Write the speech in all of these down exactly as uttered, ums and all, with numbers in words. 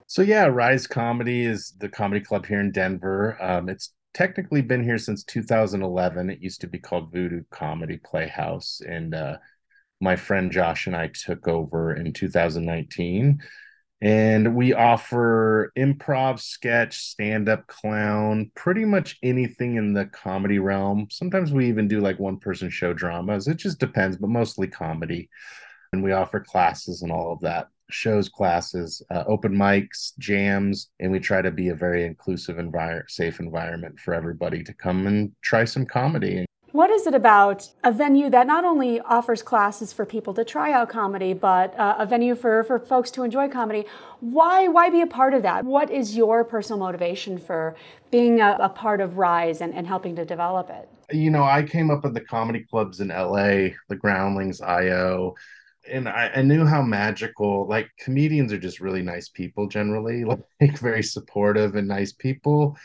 So yeah, Rise Comedy is the comedy club here in Denver. Um, it's technically been here since two thousand eleven. It used to be called Voodoo Comedy Playhouse, and uh, my friend Josh and I took over in two thousand nineteen. And we offer improv, sketch, stand-up, clown, pretty much anything in the comedy realm. Sometimes we even do like one-person show dramas. It just depends, but mostly comedy. And we offer classes and all of that, shows, classes, uh, open mics, jams, and we try to be a very inclusive envir- safe environment for everybody to come and try some comedy. What is it about a venue that not only offers classes for people to try out comedy, but uh, a venue for, for folks to enjoy comedy? Why, why be a part of that? What is your personal motivation for being a, a part of Rise and, and helping to develop it? You know, I came up in the comedy clubs in L A, the Groundlings, I O, and I, I knew how magical, like comedians are just really nice people generally, like very supportive and nice people.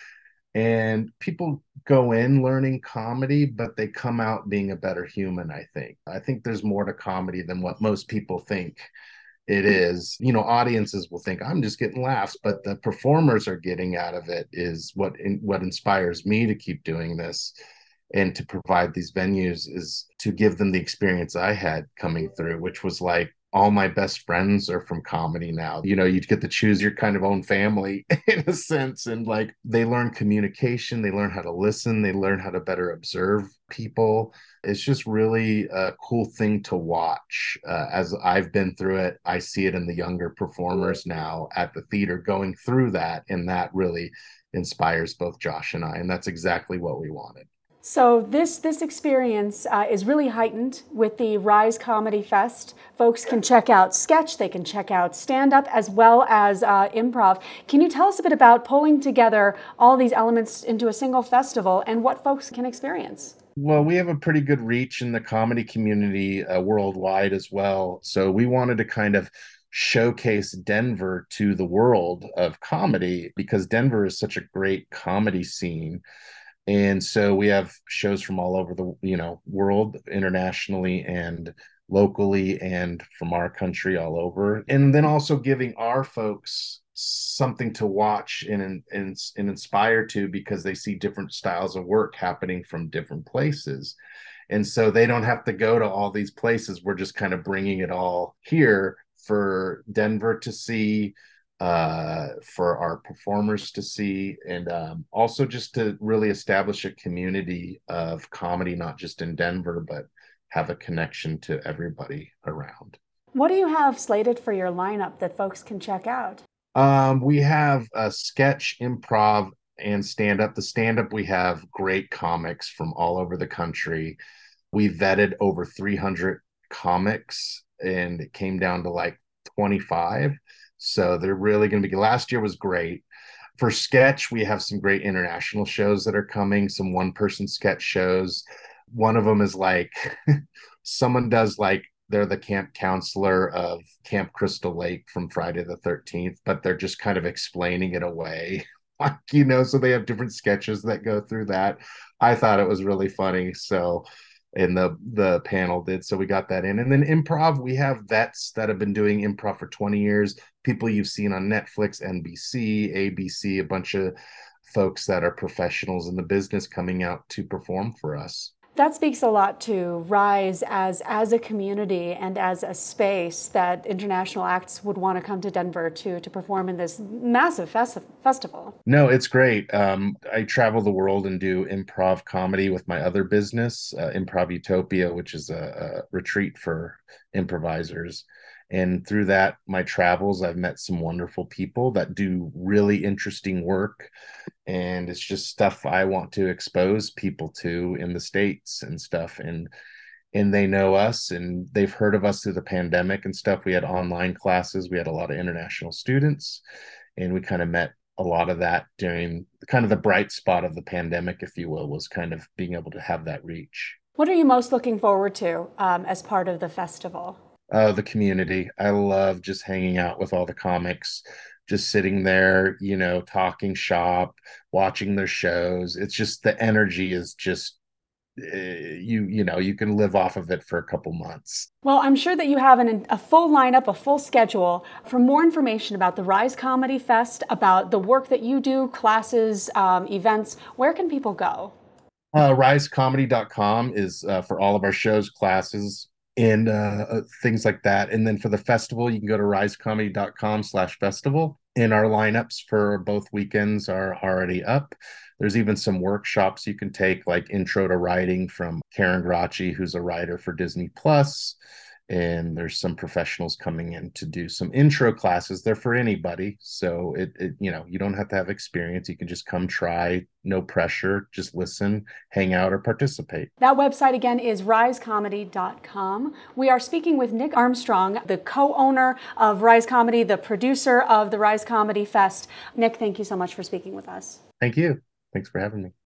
And people go in learning comedy, but they come out being a better human, I think. I think there's more to comedy than what most people think it is. You know, audiences will think I'm just getting laughs, but the performers are getting out of it is what in, what inspires me to keep doing this and to provide these venues is to give them the experience I had coming through, which was like all my best friends are from comedy now. You know, you get to choose your kind of own family in a sense. And like they learn communication, they learn how to listen, they learn how to better observe people. It's just really a cool thing to watch. Uh, as I've been through it, I see it in the younger performers now at the theater going through that. And that really inspires both Josh and I. And that's exactly what we wanted. So this this experience uh, is really heightened with the Rise Comedy Fest. Folks can check out sketch, they can check out stand up as well as uh, improv. Can you tell us a bit about pulling together all these elements into a single festival and what folks can experience? Well, we have a pretty good reach in the comedy community uh, worldwide as well. So we wanted to kind of showcase Denver to the world of comedy because Denver is such a great comedy scene. And so we have shows from all over the, you know, world, internationally and locally and from our country all over. And then also giving our folks something to watch and, and, and inspire to because they see different styles of work happening from different places. And so they don't have to go to all these places. We're just kind of bringing it all here for Denver to see, uh, for our performers to see, and um, also just to really establish a community of comedy, not just in Denver, but have a connection to everybody around. What do you have slated for your lineup that folks can check out? Um, we have a sketch, improv, and stand up. The stand up, we have great comics from all over the country. We vetted over three hundred comics and it came down to like twenty-five. So they're really going to be, last year was great. For sketch, we have some great international shows that are coming, some one person sketch shows. One of them is like someone does like they're the camp counselor of Camp Crystal Lake from Friday the thirteenth, but they're just kind of explaining it away. Like, you know, so they have different sketches that go through that. I thought it was really funny. So, and the the panel did. So we got that in. And then improv, we have vets that have been doing improv for twenty years, people you've seen on Netflix, N B C, A B C, a bunch of folks that are professionals in the business coming out to perform for us. That speaks a lot to Rise as as a community and as a space that international acts would want to come to Denver to to perform in this massive festi- festival. No, it's great. Um, I travel the world and do improv comedy with my other business, uh, Improv Utopia, which is a, a retreat for improvisers. And through that, my travels, I've met some wonderful people that do really interesting work. And it's just stuff I want to expose people to in the States and stuff. And and they know us and they've heard of us through the pandemic and stuff. We had online classes, we had a lot of international students, and we kind of met a lot of that during kind of the bright spot of the pandemic, if you will, was kind of being able to have that reach. What are you most looking forward to um, as part of the festival? Uh, the community. I love just hanging out with all the comics, just sitting there, you know, talking shop, watching their shows. It's just the energy is just uh, you you know you can live off of it for a couple months. Well, I'm sure that you have an, a full lineup, a full schedule. For more information about the Rise Comedy Fest, about the work that you do, classes, um, events, where can people go? Uh, rise comedy dot com is uh, for all of our shows, classes, and uh, uh, things like that. And then for the festival, you can go to rise comedy dot com slash festival. And our lineups for both weekends are already up. There's even some workshops you can take, like Intro to Writing from Karen Gracci, who's a writer for Disney Plus. And there's some professionals coming in to do some intro classes. They're for anybody, so it, it you know you don't have to have experience. You can just come try, no pressure, just listen, hang out, or participate. That website again is rise comedy dot com. We are speaking with Nick Armstrong, the co-owner of Rise Comedy, the producer of the Rise Comedy Fest. Nick, thank you so much for speaking with us. Thank you. Thanks for having me.